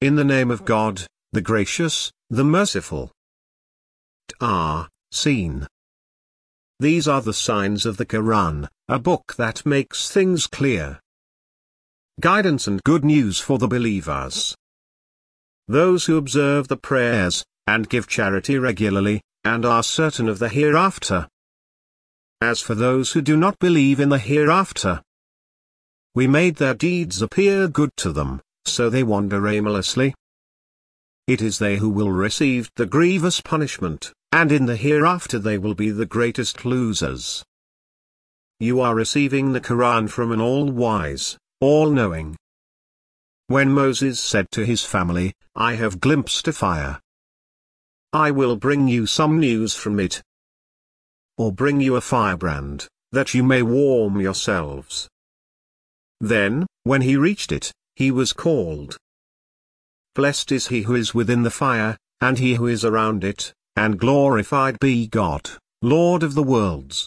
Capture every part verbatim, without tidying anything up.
in the name of God, the gracious, the merciful. Ah, seen. These are the signs of the Quran, a book that makes things clear. Guidance and good news for the believers. Those who observe the prayers, and give charity regularly, and are certain of the hereafter. As for those who do not believe in the hereafter, we made their deeds appear good to them, so they wander aimlessly. It is they who will receive the grievous punishment, and in the hereafter they will be the greatest losers. You are receiving the Quran from an all-wise, all-knowing. When Moses said to his family, I have glimpsed a fire. I will bring you some news from it. Or bring you a firebrand, that you may warm yourselves. Then, when he reached it, he was called. Blessed is he who is within the fire, and he who is around it, and glorified be God, Lord of the worlds.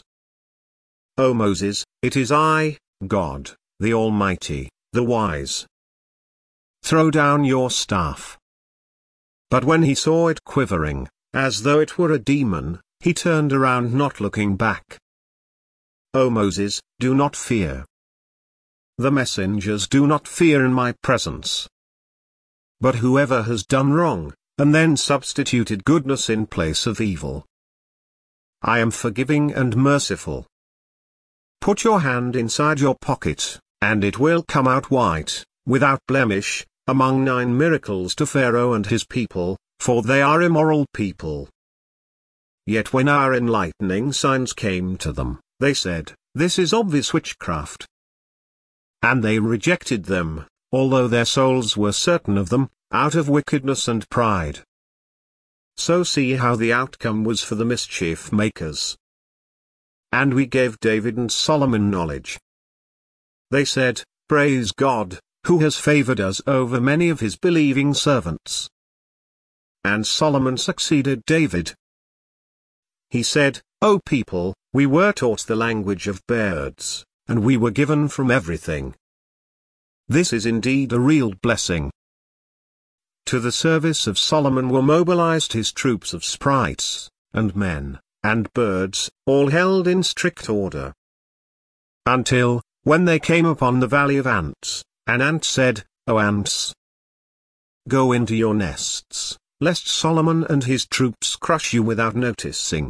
O Moses, it is I, God, the Almighty, the Wise. Throw down your staff. But when he saw it quivering, as though it were a demon, he turned around not looking back. O Moses, do not fear. The messengers do not fear in my presence. But whoever has done wrong, and then substituted goodness in place of evil, I am forgiving and merciful. Put your hand inside your pocket, and it will come out white, without blemish, among nine miracles to Pharaoh and his people, for they are immoral people. Yet when our enlightening signs came to them, they said, this is obvious witchcraft. And they rejected them, although their souls were certain of them, out of wickedness and pride. So see how the outcome was for the mischief makers. And we gave David and Solomon knowledge. They said, praise God, who has favored us over many of his believing servants. And Solomon succeeded David. He said, O people, we were taught the language of birds, and we were given from everything. This is indeed a real blessing. To the service of Solomon were mobilized his troops of sprites, and men, and birds, all held in strict order. Until, when they came upon the valley of ants, an ant said, O ants, go into your nests, lest Solomon and his troops crush you without noticing.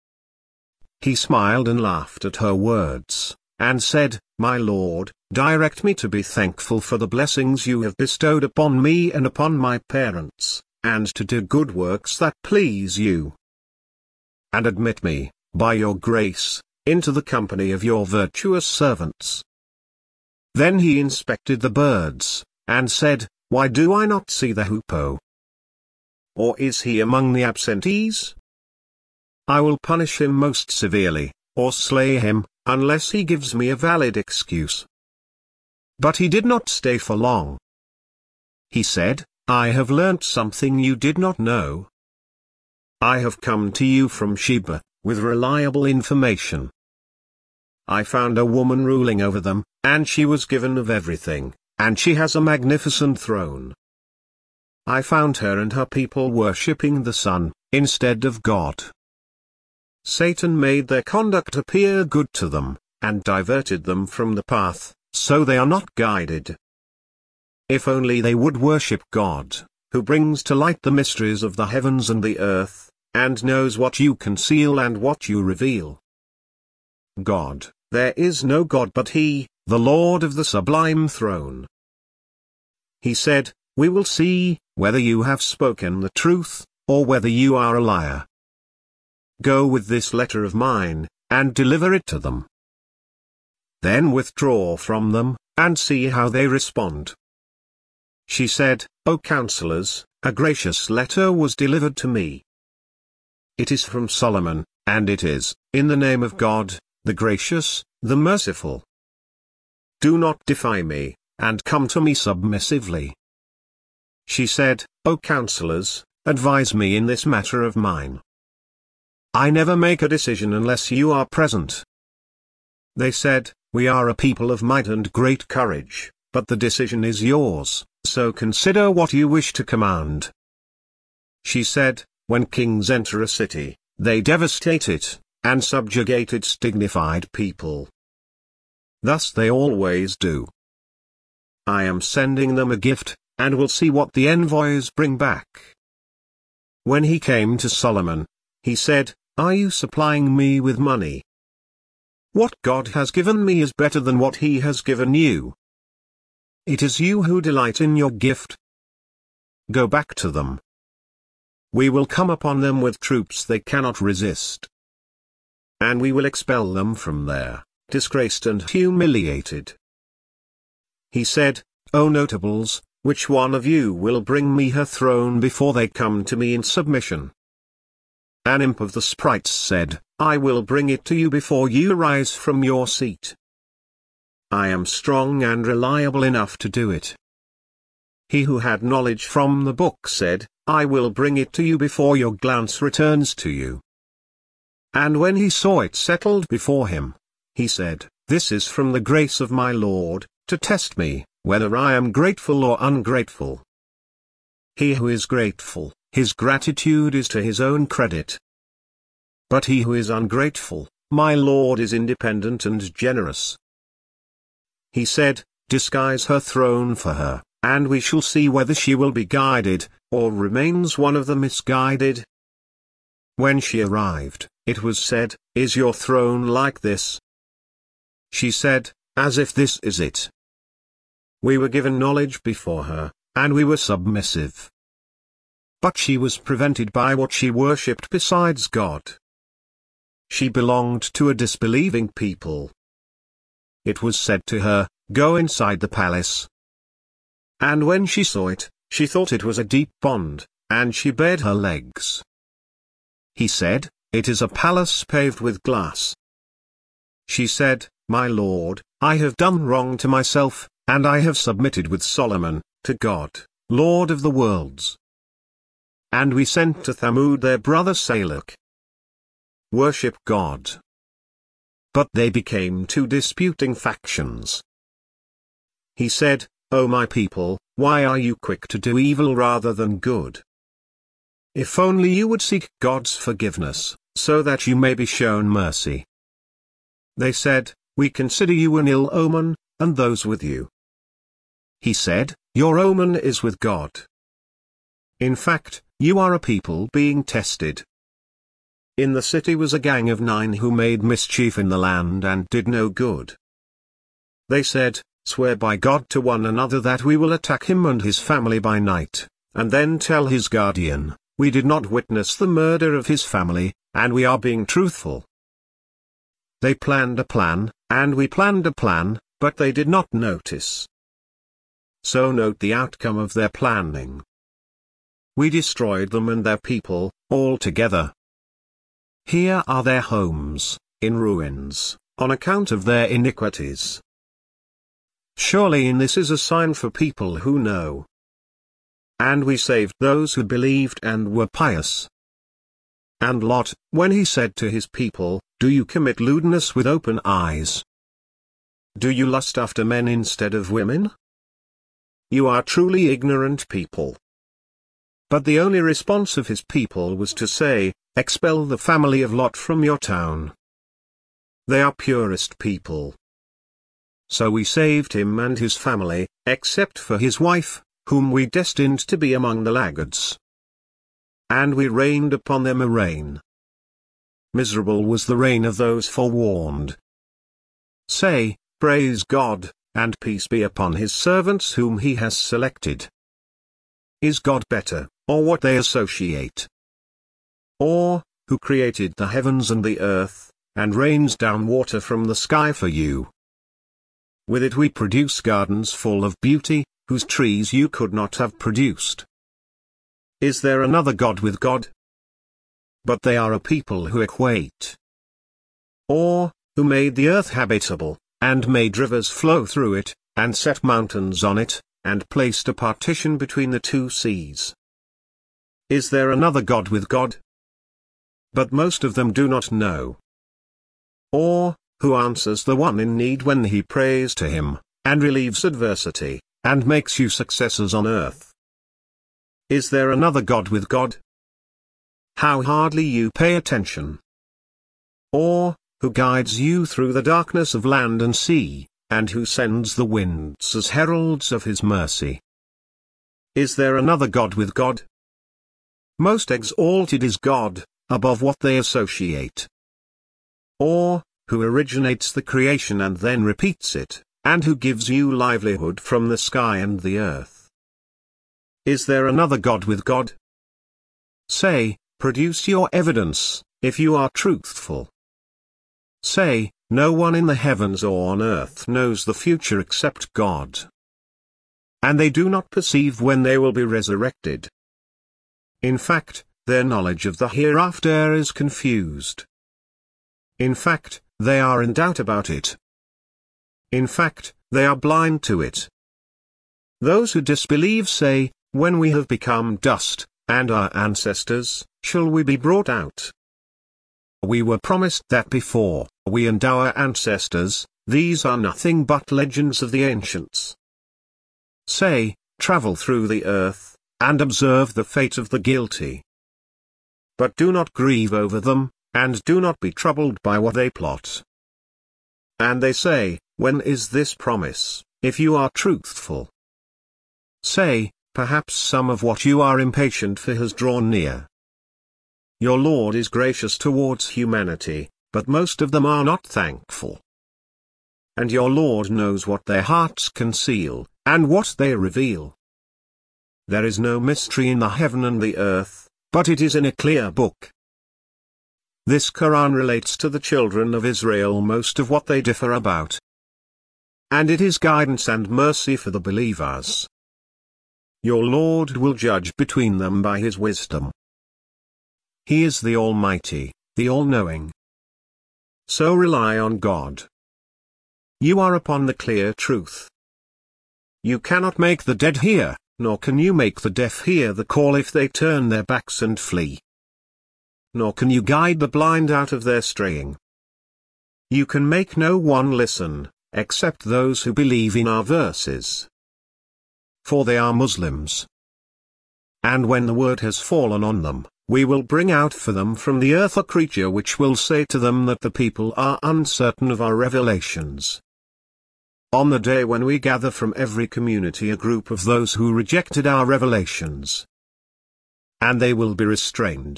He smiled and laughed at her words, and said, My Lord, direct me to be thankful for the blessings you have bestowed upon me and upon my parents, and to do good works that please you. And admit me, by your grace, into the company of your virtuous servants. Then he inspected the birds, and said, Why do I not see the hoopoe? Or is he among the absentees? I will punish him most severely, or slay him, unless he gives me a valid excuse. But he did not stay for long. He said, I have learnt something you did not know. I have come to you from Sheba, with reliable information. I found a woman ruling over them, and she was given of everything, and she has a magnificent throne. I found her and her people worshipping the sun, instead of God. Satan made their conduct appear good to them, and diverted them from the path, so they are not guided. If only they would worship God, who brings to light the mysteries of the heavens and the earth, and knows what you conceal and what you reveal. God, there is no God but He, the Lord of the sublime throne. He said, We will see, whether you have spoken the truth, or whether you are a liar. Go with this letter of mine, and deliver it to them. Then withdraw from them, and see how they respond. She said, O counselors, a gracious letter was delivered to me. It is from Solomon, and it is, in the name of God, the gracious, the merciful. Do not defy me, and come to me submissively. She said, O counselors, advise me in this matter of mine. I never make a decision unless you are present. They said, We are a people of might and great courage, but the decision is yours, so consider what you wish to command." She said, "When kings enter a city, they devastate it, and subjugate its dignified people. Thus they always do. I am sending them a gift, and will see what the envoys bring back." When he came to Solomon, he said, "Are you supplying me with money? What God has given me is better than what he has given you. It is you who delight in your gift. Go back to them. We will come upon them with troops they cannot resist. And we will expel them from there, disgraced and humiliated." He said, "O notables, which one of you will bring me her throne before they come to me in submission?" An imp of the sprites said, "I will bring it to you before you rise from your seat. I am strong and reliable enough to do it." He who had knowledge from the book said, "I will bring it to you before your glance returns to you." And when he saw it settled before him, he said, "This is from the grace of my Lord, to test me, whether I am grateful or ungrateful." He who is grateful, his gratitude is to his own credit. But he who is ungrateful, my Lord is independent and generous. He said, "Disguise her throne for her, and we shall see whether she will be guided, or remains one of the misguided." When she arrived, it was said, "Is your throne like this?" She said, "As if this is it." We were given knowledge before her, and we were submissive. But she was prevented by what she worshipped besides God. She belonged to a disbelieving people. It was said to her, "Go inside the palace." And when she saw it, she thought it was a deep pond, and she bared her legs. He said, "It is a palace paved with glass." She said, "My Lord, I have done wrong to myself, and I have submitted with Solomon, to God, Lord of the worlds." And we sent to Thamud their brother Salak. Worship God. But they became two disputing factions. He said, "O my people, why are you quick to do evil rather than good? If only you would seek God's forgiveness, so that you may be shown mercy." They said, "We consider you an ill omen, and those with you." He said, "Your omen is with God. In fact, you are a people being tested." In the city was a gang of nine who made mischief in the land and did no good. They said, "Swear by God to one another that we will attack him and his family by night, and then tell his guardian, 'We did not witness the murder of his family, and we are being truthful.'" They planned a plan, and we planned a plan, but they did not notice. So note the outcome of their planning. We destroyed them and their people, all together. Here are their homes, in ruins, on account of their iniquities. Surely in this is a sign for people who know. And we saved those who believed and were pious. And Lot, when he said to his people, "Do you commit lewdness with open eyes? Do you lust after men instead of women? You are truly ignorant people." But the only response of his people was to say, "Expel the family of Lot from your town. They are purest people." So we saved him and his family, except for his wife, whom we destined to be among the laggards. And we rained upon them a rain. Miserable was the rain of those forewarned. Say, "Praise God, and peace be upon his servants whom he has selected." Is God better, or what they associate? Or, who created the heavens and the earth, and rains down water from the sky for you? With it we produce gardens full of beauty, whose trees you could not have produced. Is there another God with God? But they are a people who equate. Or, who made the earth habitable, and made rivers flow through it, and set mountains on it, and placed a partition between the two seas. Is there another God with God? But most of them do not know. Or, who answers the one in need when he prays to him, and relieves adversity, and makes you successors on earth. Is there another God with God? How hardly you pay attention. Or, who guides you through the darkness of land and sea, and who sends the winds as heralds of his mercy? Is there another God with God? Most exalted is God, above what they associate. Or, who originates the creation and then repeats it, and who gives you livelihood from the sky and the earth? Is there another God with God? Say, produce your evidence, if you are truthful. Say, no one in the heavens or on earth knows the future except God. And they do not perceive when they will be resurrected. In fact, their knowledge of the hereafter is confused. In fact, they are in doubt about it. In fact, they are blind to it. Those who disbelieve say, when we have become dust, and our ancestors, shall we be brought out? We were promised that before, we and our ancestors, these are nothing but legends of the ancients. Say, travel through the earth, and observe the fate of the guilty. But do not grieve over them, and do not be troubled by what they plot. And they say, when is this promise, if you are truthful? Say, perhaps some of what you are impatient for has drawn near. Your Lord is gracious towards humanity, but most of them are not thankful. And your Lord knows what their hearts conceal, and what they reveal. There is no mystery in the heaven and the earth, but it is in a clear book. This Quran relates to the children of Israel most of what they differ about. And it is guidance and mercy for the believers. Your Lord will judge between them by his wisdom. He is the Almighty, the All-Knowing. So rely on God. You are upon the clear truth. You cannot make the dead hear, nor can you make the deaf hear the call if they turn their backs and flee. Nor can you guide the blind out of their straying. You can make no one listen, except those who believe in our verses. For they are Muslims. And when the word has fallen on them, we will bring out for them from the earth a creature which will say to them that the people are uncertain of our revelations. On the day when we gather from every community a group of those who rejected our revelations. And they will be restrained.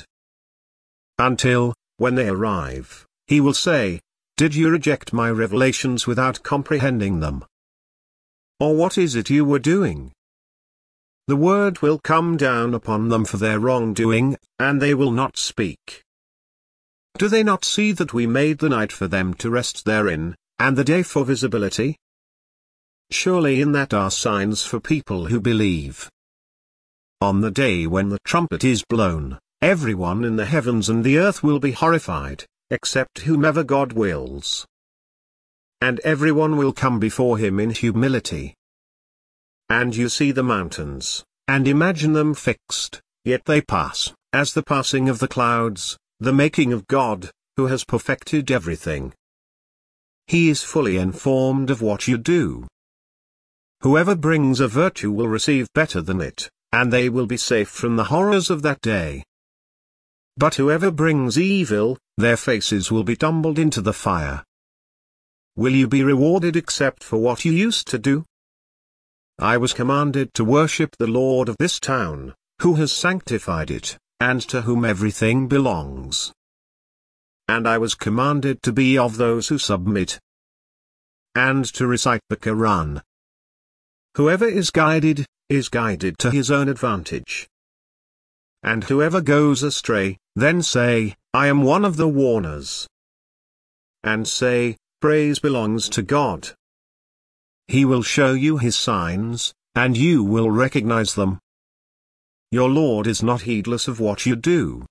Until, when they arrive, he will say, did you reject my revelations without comprehending them? Or what is it you were doing? The word will come down upon them for their wrongdoing, and they will not speak. Do they not see that we made the night for them to rest therein, and the day for visibility? Surely in that are signs for people who believe. On the day when the trumpet is blown, everyone in the heavens and the earth will be horrified, except whomever God wills. And everyone will come before him in humility. And you see the mountains, and imagine them fixed, yet they pass, as the passing of the clouds, the making of God, who has perfected everything. He is fully informed of what you do. Whoever brings a virtue will receive better than it, and they will be safe from the horrors of that day. But whoever brings evil, their faces will be tumbled into the fire. Will you be rewarded except for what you used to do? I was commanded to worship the Lord of this town, who has sanctified it, and to whom everything belongs. And I was commanded to be of those who submit, and to recite the Quran. Whoever is guided, is guided to his own advantage. And whoever goes astray, then say, I am one of the warners. And say, praise belongs to God. He will show you his signs, and you will recognize them. Your Lord is not heedless of what you do.